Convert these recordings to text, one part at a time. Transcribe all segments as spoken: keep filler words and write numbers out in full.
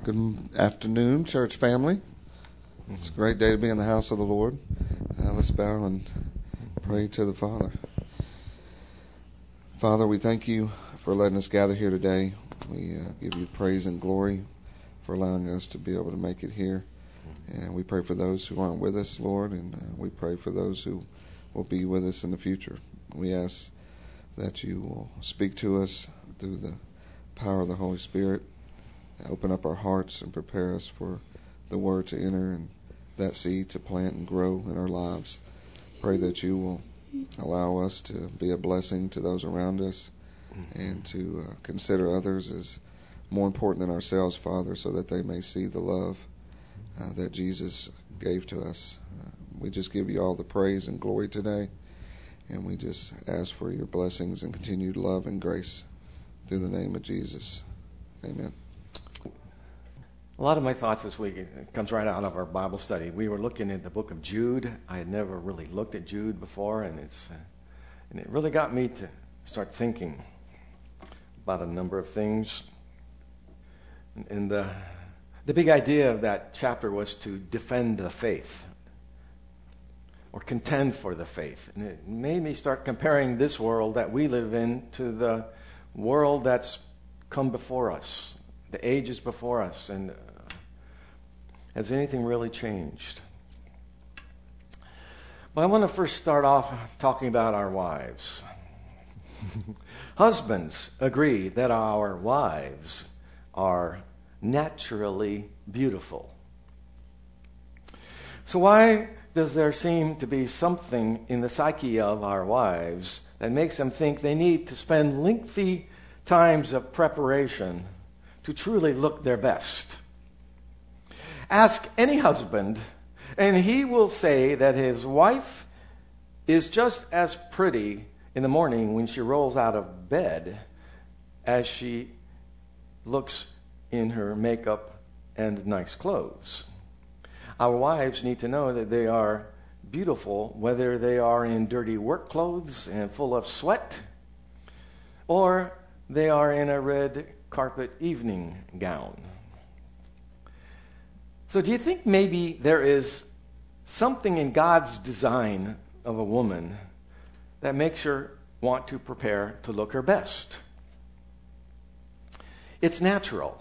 Good afternoon, church family. It's a great day to be in the house of the Lord. Uh, let's bow and pray to the Father. Father, we thank you for letting us gather here today. We uh, give you praise and glory for allowing us to be able to make it here. And we pray for those who aren't with us, Lord, and uh, we pray for those who will be with us in the future. We ask that you will speak to us through the power of the Holy Spirit. Open up our hearts and prepare us for the word to enter and that seed to plant and grow in our lives. Pray that you will allow us to be a blessing to those around us and to uh, consider others as more important than ourselves, Father, so that they may see the love uh, that Jesus gave to us. Uh, we just give you all the praise and glory today, and we just ask for your blessings and continued love and grace through the name of Jesus. Amen. A lot of my thoughts this week it comes right out of our Bible study. We were looking at the book of Jude. I had never really looked at Jude before, and it's uh, and it really got me to start thinking about a number of things. And, and the the big idea of that chapter was to defend the faith or contend for the faith. And it made me start comparing this world that we live in to the world that's come before us, the ages before us, and uh, has anything really changed? Well, I want to first start off talking about our wives. Husbands agree that our wives are naturally beautiful. So why does there seem to be something in the psyche of our wives that makes them think they need to spend lengthy times of preparation to truly look their best? Ask any husband, and he will say that his wife is just as pretty in the morning when she rolls out of bed as she looks in her makeup and nice clothes. Our wives need to know that they are beautiful whether they are in dirty work clothes and full of sweat, or they are in a red carpet evening gown. So do you think maybe there is something in God's design of a woman that makes her want to prepare to look her best? It's natural.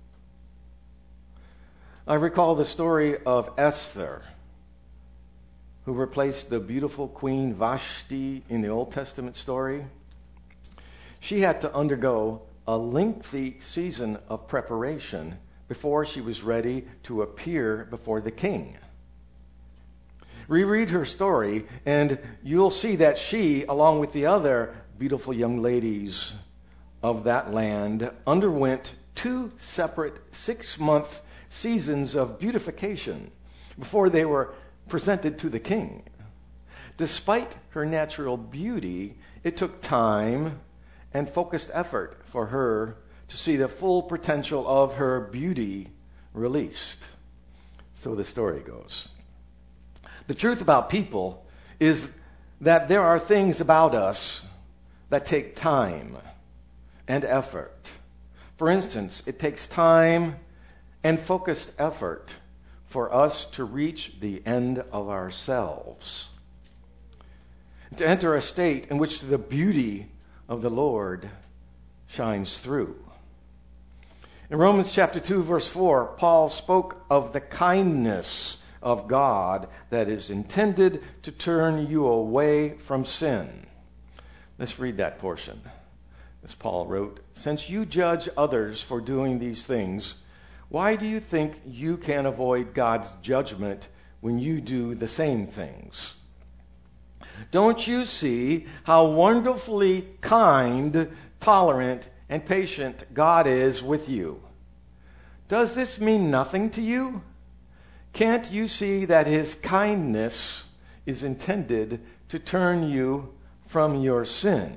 I recall the story of Esther, who replaced the beautiful Queen Vashti in the Old Testament story. She had to undergo a lengthy season of preparation before she was ready to appear before the king. Reread her story, and you'll see that she, along with the other beautiful young ladies of that land, underwent two separate six-month seasons of beautification before they were presented to the king. Despite her natural beauty, it took time and focused effort for her to see the full potential of her beauty released. So the story goes. The truth about people is that there are things about us that take time and effort. For instance, it takes time and focused effort for us to reach the end of ourselves, to enter a state in which the beauty of the Lord shines through. In Romans chapter two, verse four, Paul spoke of the kindness of God that is intended to turn you away from sin. Let's read that portion. As Paul wrote, "Since you judge others for doing these things, why do you think you can avoid God's judgment when you do the same things? Don't you see how wonderfully kind, tolerant, and patient God is with you? Does this mean nothing to you? Can't you see that his kindness is intended to turn you from your sin?"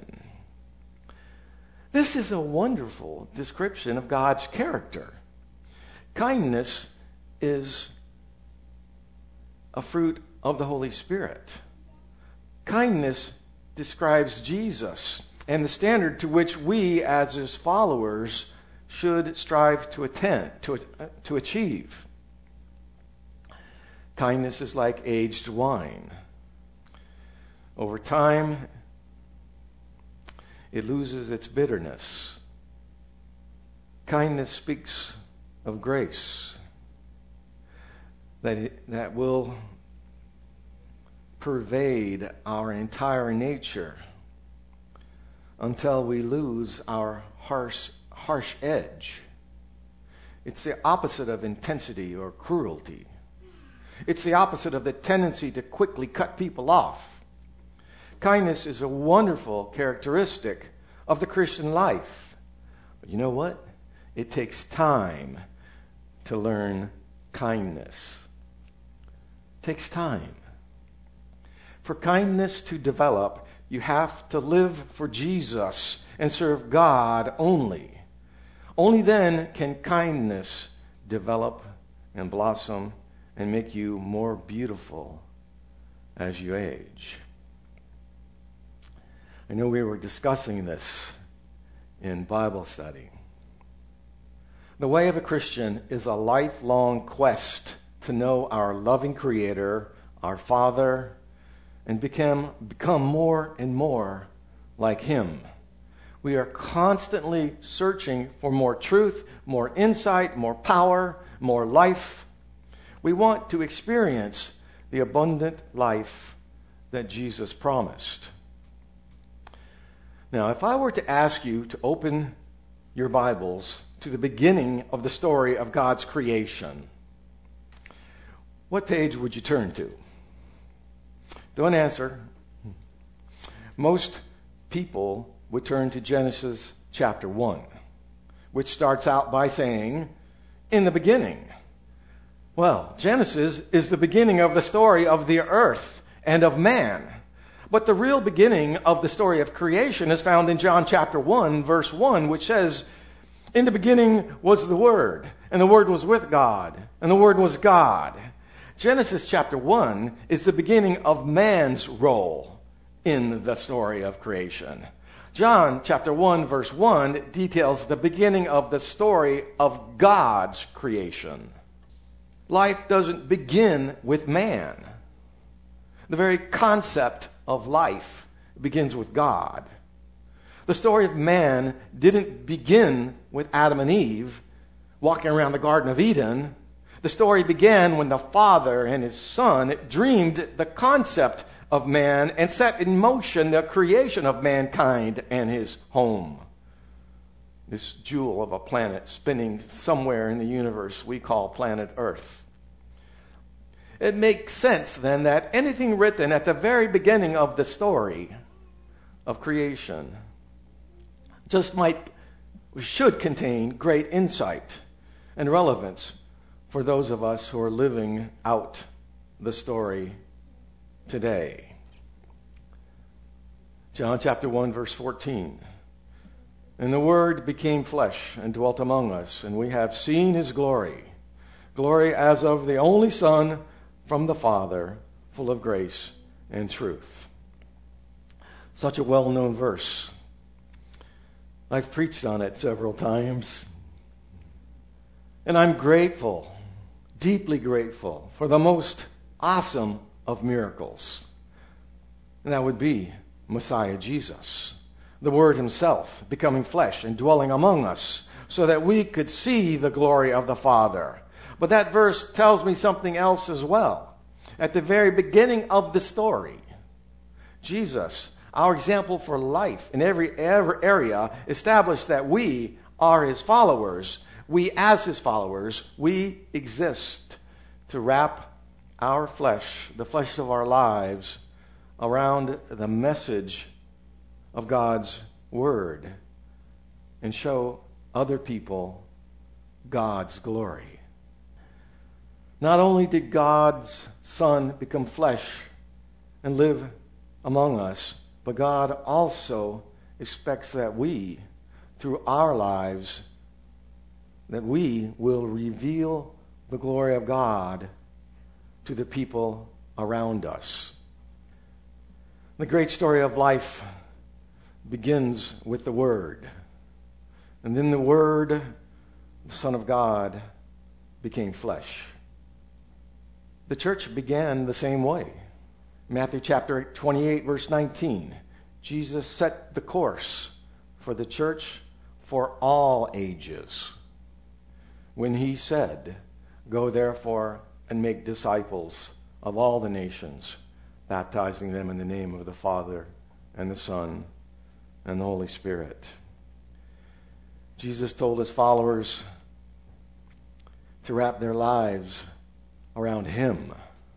This is a wonderful description of God's character. Kindness is a fruit of the Holy Spirit. Kindness describes Jesus and the standard to which we, as his followers, should strive to attend, to, uh, to achieve. Kindness is like aged wine. Over time, it loses its bitterness. Kindness speaks of grace that, it, that will pervade our entire nature until we lose our harsh, harsh edge. It's the opposite of intensity or cruelty. It's the opposite of the tendency to quickly cut people off. Kindness is a wonderful characteristic of the Christian life. But you know what? It takes time to learn kindness. It takes time. For kindness to develop, you have to live for Jesus and serve God only. Only then can kindness develop and blossom and make you more beautiful as you age. I know we were discussing this in Bible study. The way of a Christian is a lifelong quest to know our loving Creator, our Father, and become, become more and more like Him. We are constantly searching for more truth, more insight, more power, more life. We want to experience the abundant life that Jesus promised. Now, if I were to ask you to open your Bibles to the beginning of the story of God's creation, what page would you turn to? Don't answer. Most people would turn to Genesis chapter one, which starts out by saying, "In the beginning." Well, Genesis is the beginning of the story of the earth and of man. But the real beginning of the story of creation is found in John chapter one, verse one, which says, "In the beginning was the Word, and the Word was with God, and the Word was God." Genesis chapter one is the beginning of man's role in the story of creation. John chapter one, verse one details the beginning of the story of God's creation. Life doesn't begin with man. The very concept of life begins with God. The story of man didn't begin with Adam and Eve walking around the Garden of Eden. The story began when the Father and His Son dreamed the concept of man and set in motion the creation of mankind and his home. This jewel of a planet spinning somewhere in the universe we call planet Earth. It makes sense then that anything written at the very beginning of the story of creation just might, should contain great insight and relevance for those of us who are living out the story today. John chapter one, verse fourteen. "And the Word became flesh and dwelt among us, and we have seen His glory, glory as of the only Son from the Father, full of grace and truth." Such a well-known verse. I've preached on it several times. And I'm grateful, deeply grateful, for the most awesome of miracles. And that would be Messiah Jesus, the Word Himself becoming flesh and dwelling among us so that we could see the glory of the Father. But that verse tells me something else as well. At the very beginning of the story, Jesus, our example for life in every, every area, established that we are His followers. We, as His followers, we exist to wrap our flesh, the flesh of our lives, around the message of God's Word and show other people God's glory. Not only did God's Son become flesh and live among us, but God also expects that we, through our lives, that we will reveal the glory of God to the people around us. The great story of life begins with the Word. And then the Word, the Son of God, became flesh. The church began the same way. Matthew chapter twenty-eight, verse nineteen. Jesus set the course for the church for all ages when he said, "Go therefore and make disciples of all the nations, baptizing them in the name of the Father and the Son and the Holy Spirit." Jesus told his followers to wrap their lives around him.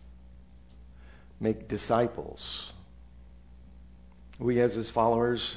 Make disciples. We as his followers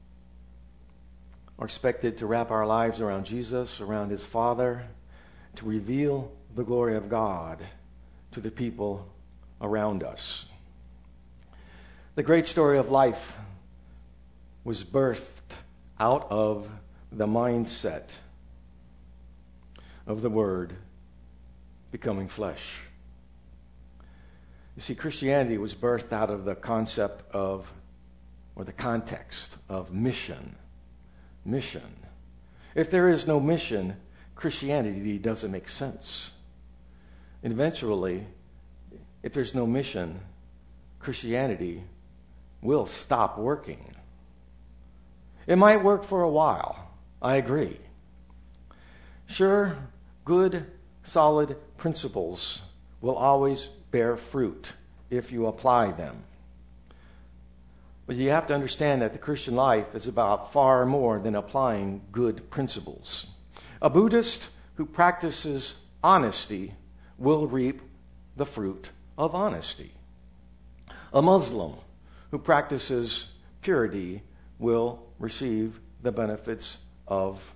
are expected to wrap our lives around Jesus, around his Father, to reveal the glory of God to the people around us. The great story of life was birthed out of the mindset of the Word becoming flesh. You see, Christianity was birthed out of the concept of, or the context of mission. Mission. If there is no mission, Christianity doesn't make sense. And eventually, if there's no mission, Christianity will stop working. It might work for a while. I agree. Sure, good, solid principles will always bear fruit if you apply them. But you have to understand that the Christian life is about far more than applying good principles. A Buddhist who practices honesty will reap the fruit of honesty. A Muslim who practices purity will receive the benefits of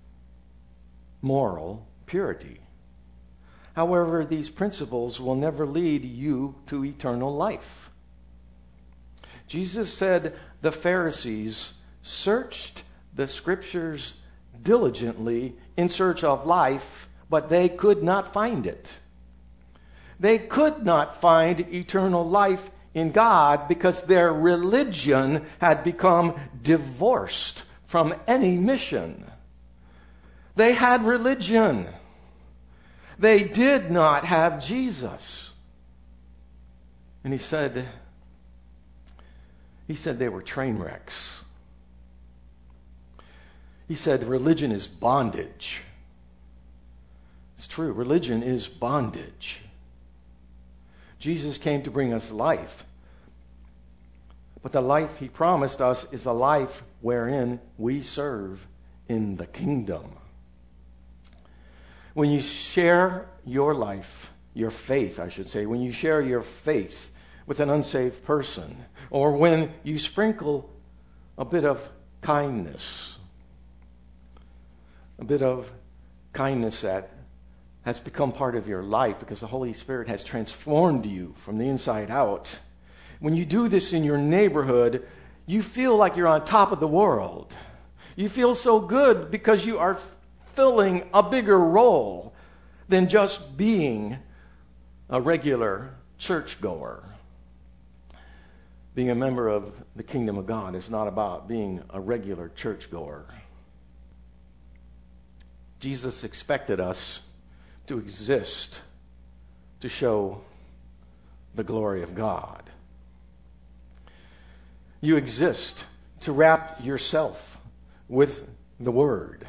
moral purity. However, these principles will never lead you to eternal life. Jesus said the Pharisees searched the Scriptures diligently in search of life, but they could not find it. They could not find eternal life in God because their religion had become divorced from any mission. They had religion. They did not have Jesus. And he said, he said they were train wrecks. He said religion is bondage. It's true, religion is bondage. Jesus came to bring us life. But the life he promised us is a life wherein we serve in the kingdom. When you share your life, your faith, I should say, when you share your faith with an unsaved person, or when you sprinkle a bit of kindness, a bit of kindness that has become part of your life because the Holy Spirit has transformed you from the inside out. When you do this in your neighborhood, you feel like you're on top of the world. You feel so good because you are filling a bigger role than just being a regular churchgoer. Being a member of the kingdom of God is not about being a regular churchgoer. Jesus expected us to exist to show the glory of God. You exist to wrap yourself with the Word.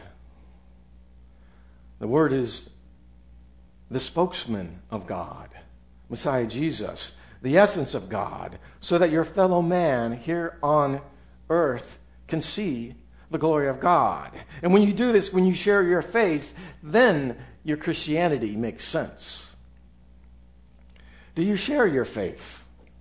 The Word is the spokesman of God, Messiah Jesus, the essence of God, so that your fellow man here on earth can see the glory of God. And when you do this, when you share your faith, then your Christianity makes sense. Do you share your faith?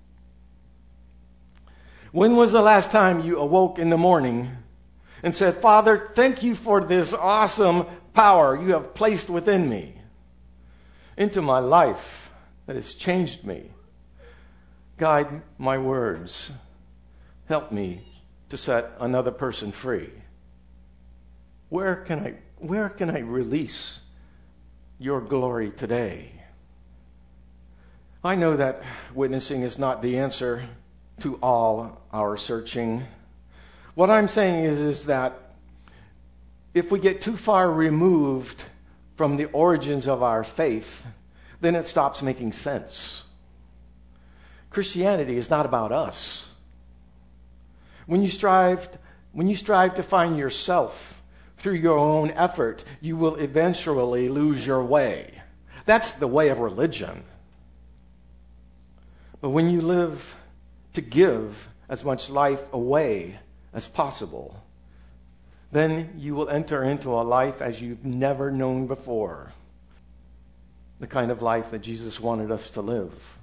When was the last time you awoke in the morning and said, "Father, thank you for this awesome power you have placed within me, into my life that has changed me. Guide my words. Help me to set another person free." Where can I, where can I release your glory today? I know that witnessing is not the answer to all our searching. What I'm saying is, is that if we get too far removed from the origins of our faith, then it stops making sense. Christianity is not about us. When you strive, when you strive to find yourself through your own effort, you will eventually lose your way. That's the way of religion. But when you live to give as much life away as possible, then you will enter into a life as you've never known before. The kind of life that Jesus wanted us to live.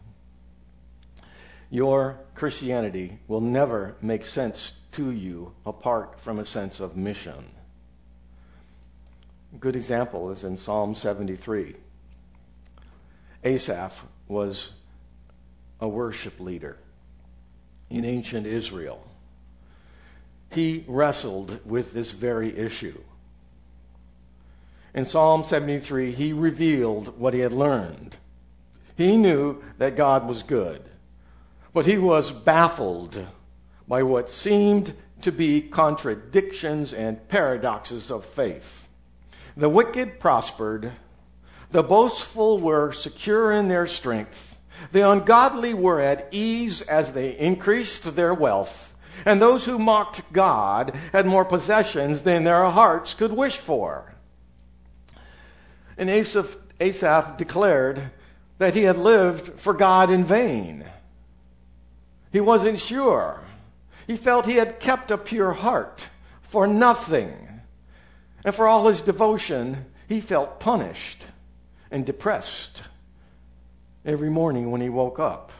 Your Christianity will never make sense to you apart from a sense of mission. A good example is in Psalm seventy-three. Asaph was a worship leader in ancient Israel. He wrestled with this very issue. In Psalm seventy-three, he revealed what he had learned. He knew that God was good, but he was baffled by what seemed to be contradictions and paradoxes of faith. The wicked prospered, the boastful were secure in their strength, the ungodly were at ease as they increased their wealth, and those who mocked God had more possessions than their hearts could wish for. And Asaph, Asaph declared that he had lived for God in vain. He wasn't sure. He felt he had kept a pure heart for nothing. And for all his devotion, he felt punished and depressed every morning when he woke up.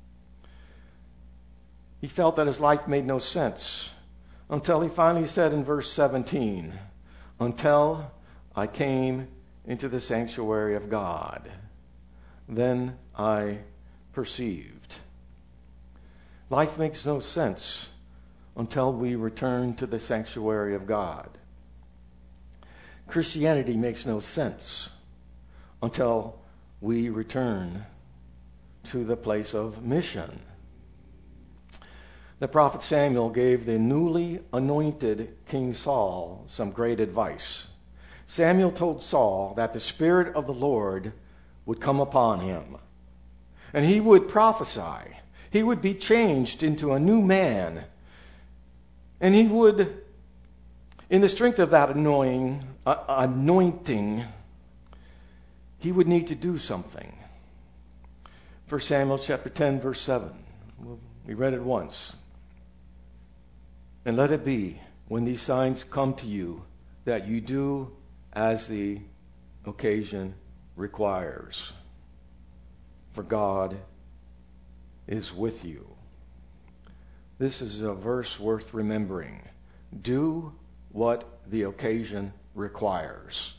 He felt that his life made no sense until he finally said in verse seventeen, "Until I came into the sanctuary of God, then I perceived." Life makes no sense until we return to the sanctuary of God. Christianity makes no sense until we return to the place of mission. The prophet Samuel gave the newly anointed King Saul some great advice. Samuel told Saul that the Spirit of the Lord would come upon him, and he would prophesy. He would be changed into a new man, and he would, in the strength of that anointing, uh, anointing, he would need to do something. First Samuel chapter ten, verse seven. We read it once. "And let it be, when these signs come to you, that you do as the occasion requires. For God is with you." This is a verse worth remembering. Do what the occasion requires.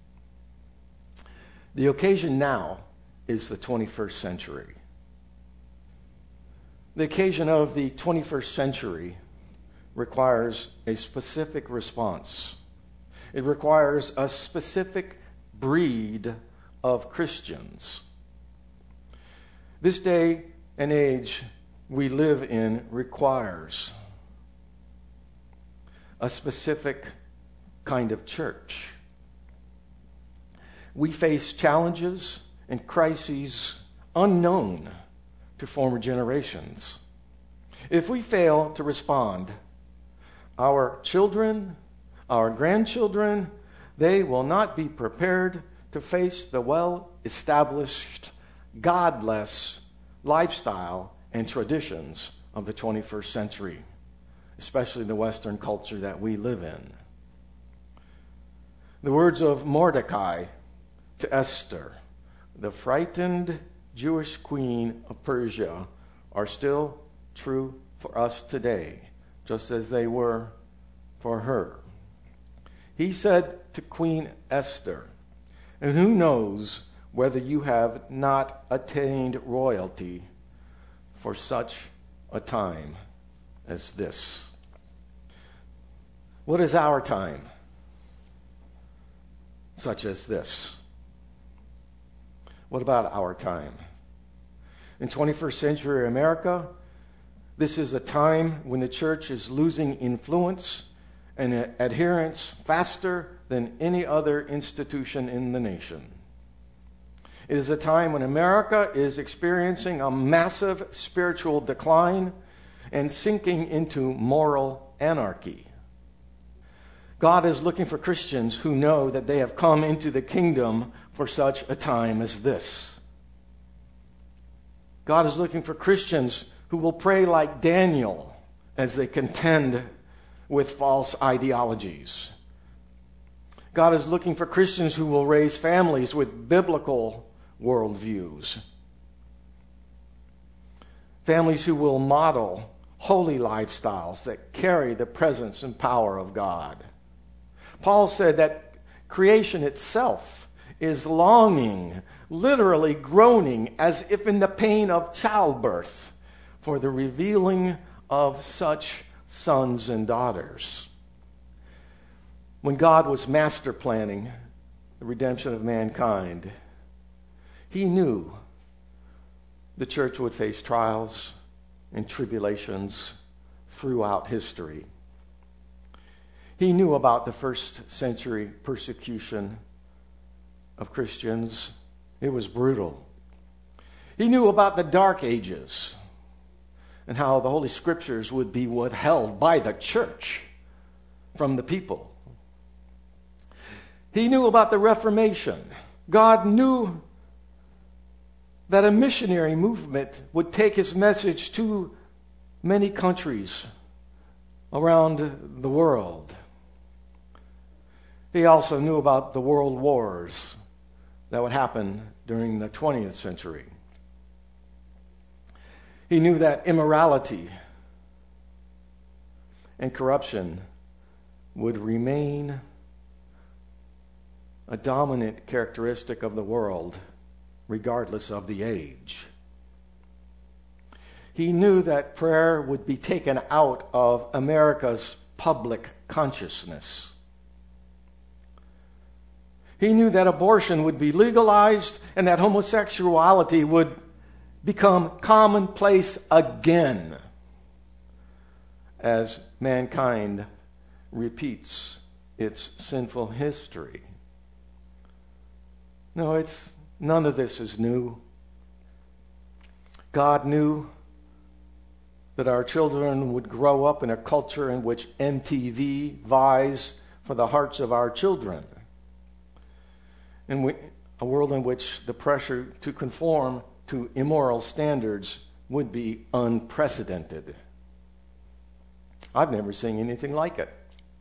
The occasion now is the twenty-first century. The occasion of the twenty-first century requires a specific response. It requires a specific breed of Christians. This day and age we live in requires a specific kind of church. We face challenges and crises unknown to former generations. If we fail to respond, our children, our grandchildren, they will not be prepared to face the well-established, godless lifestyle and traditions of the twenty-first century, especially the Western culture that we live in. The words of Mordecai to Esther, the frightened Jewish queen of Persia, are still true for us today, just as they were for her. He said to Queen Esther, "And who knows whether you have not attained royalty for such a time as this?" What is our time such as this? What about our time? In twenty-first century America, this is a time when the church is losing influence and adherence faster than any other institution in the nation. It is a time when America is experiencing a massive spiritual decline and sinking into moral anarchy. God is looking for Christians who know that they have come into the kingdom for such a time as this. God is looking for Christians who will pray like Daniel as they contend with false ideologies. God is looking for Christians who will raise families with biblical worldviews. Families who will model holy lifestyles that carry the presence and power of God. Paul said that creation itself is longing, literally groaning, as if in the pain of childbirth, for the revealing of such sons and daughters. When God was master planning the redemption of mankind, He knew the church would face trials and tribulations throughout history. He knew about the first century persecution of Christians. It was brutal. He knew about the Dark Ages and how the Holy Scriptures would be withheld by the church from the people. He knew about the Reformation. God knew that a missionary movement would take His message to many countries around the world. He also knew about the world wars that would happen during the twentieth century. He knew that immorality and corruption would remain a dominant characteristic of the world, regardless of the age. He knew that prayer would be taken out of America's public consciousness. He knew that abortion would be legalized and that homosexuality would become commonplace again as mankind repeats its sinful history. No, it's none of this is new. God knew that our children would grow up in a culture in which M T V vies for the hearts of our children. In we, a world in which the pressure to conform to immoral standards would be unprecedented. I've never seen anything like it.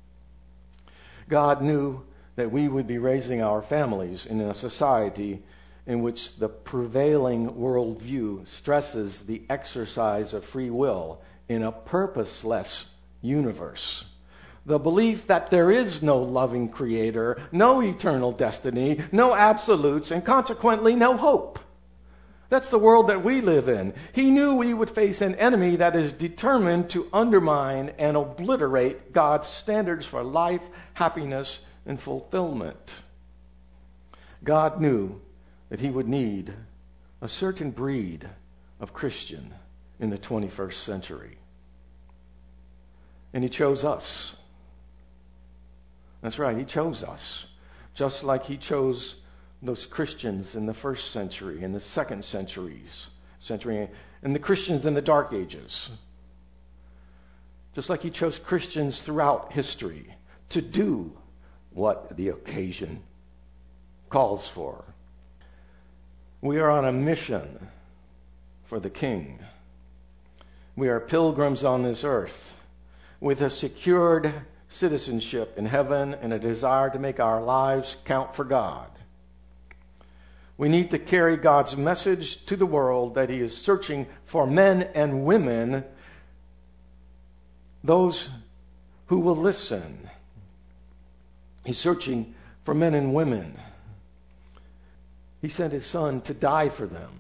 God knew that we would be raising our families in a society in which the prevailing worldview stresses the exercise of free will in a purposeless universe. The belief that there is no loving creator, no eternal destiny, no absolutes, and consequently no hope. That's the world that we live in. He knew we would face an enemy that is determined to undermine and obliterate God's standards for life, happiness, and fulfillment. God knew that He would need a certain breed of Christian in the twenty-first century. And He chose us. That's right, He chose us. Just like He chose those Christians in the first century, in the second centuries, century, and the Christians in the Dark Ages. Just like He chose Christians throughout history to do what the occasion calls for. We are on a mission for the King. We are pilgrims on this earth with a secured citizenship in heaven and a desire to make our lives count for God. We need to carry God's message to the world that He is searching for men and women, those who will listen. He's searching for men and women. He sent His Son to die for them.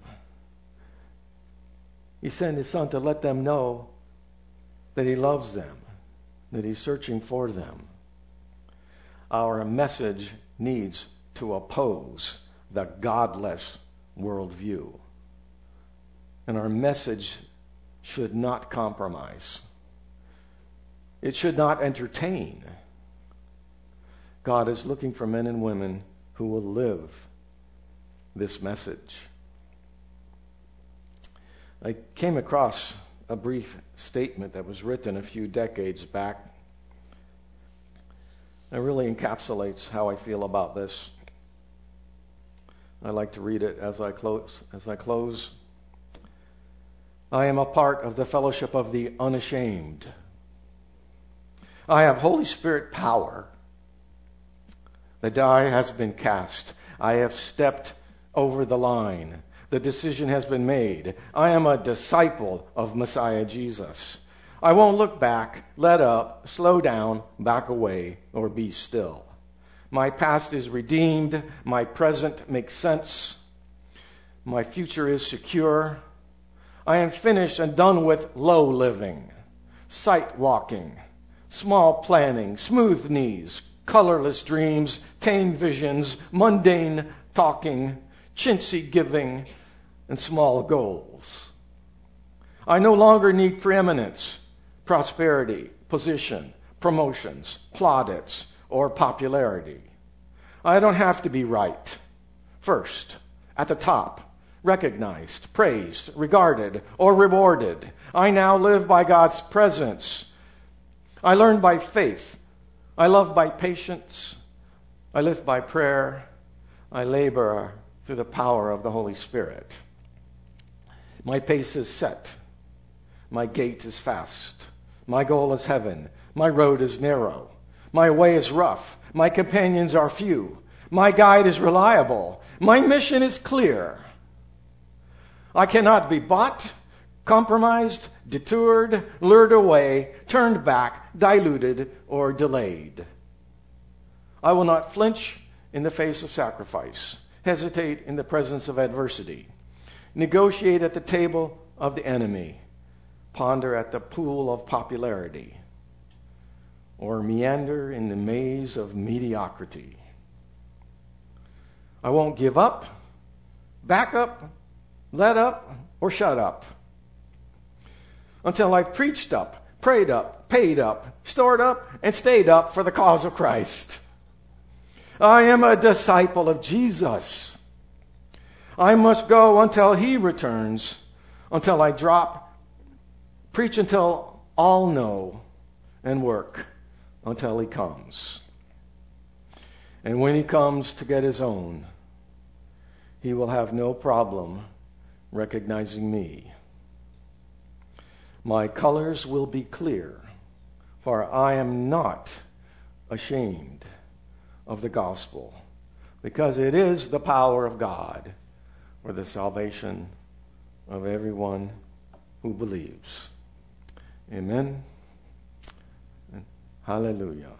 He sent His Son to let them know that He loves them, that He's searching for them. Our message needs to oppose the godless worldview. And our message should not compromise. It should not entertain God is looking for men and women who will live this message. I came across a brief statement that was written a few decades back. It really encapsulates how I feel about this. I'd like to read it as I close. As I close. I am a part of the fellowship of the unashamed. I have Holy Spirit power. The die has been cast. I have stepped over the line. The decision has been made. I am a disciple of Messiah Jesus. I won't look back, let up, slow down, back away, or be still. My past is redeemed. My present makes sense. My future is secure. I am finished and done with low living, sight walking, small planning, smooth knees, colorless dreams, tame visions, mundane talking, chintzy giving, and small goals. I no longer need preeminence, prosperity, position, promotions, plaudits, or popularity. I don't have to be right, first, at the top, recognized, praised, regarded, or rewarded. I now live by God's presence. I learn by faith. I love by patience. I live by prayer. I labor through the power of the Holy Spirit. My pace is set. My gait is fast. My goal is heaven. My road is narrow. My way is rough. My companions are few. My guide is reliable. My mission is clear. I cannot be bought, compromised, detoured, lured away, turned back, diluted, or delayed. I will not flinch in the face of sacrifice, hesitate in the presence of adversity, negotiate at the table of the enemy, ponder at the pool of popularity, or meander in the maze of mediocrity. I won't give up, back up, let up, or shut up until I've preached up, prayed up, paid up, stored up, and stayed up for the cause of Christ. I am a disciple of Jesus. I must go until he returns, until I drop, preach until all know, and work until he comes. And when he comes to get his own, he will have no problem recognizing me. My colors will be clear, for I am not ashamed of the gospel, because it is the power of God for the salvation of everyone who believes. Amen. And hallelujah.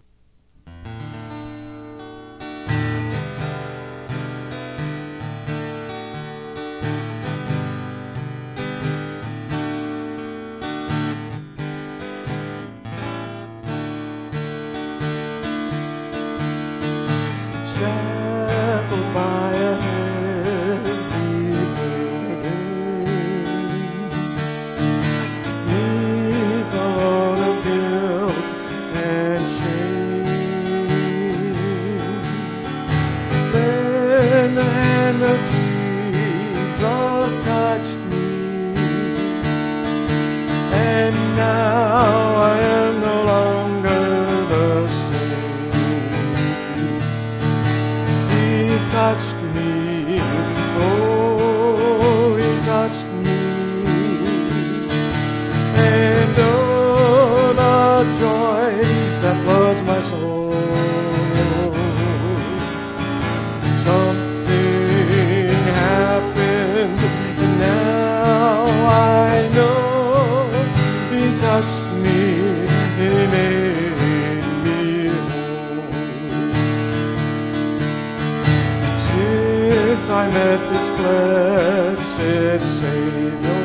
I met this blessed Savior,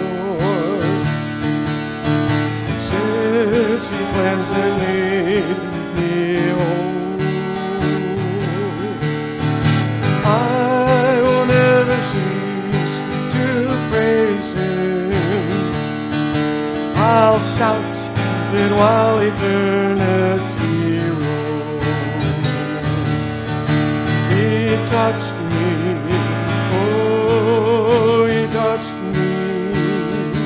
since he cleansed and made me whole, I will never cease to praise him. I'll shout it while eternity rolls. touched me. Oh, he touched me.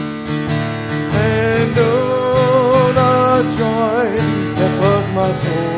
And oh, the joy that floods my soul.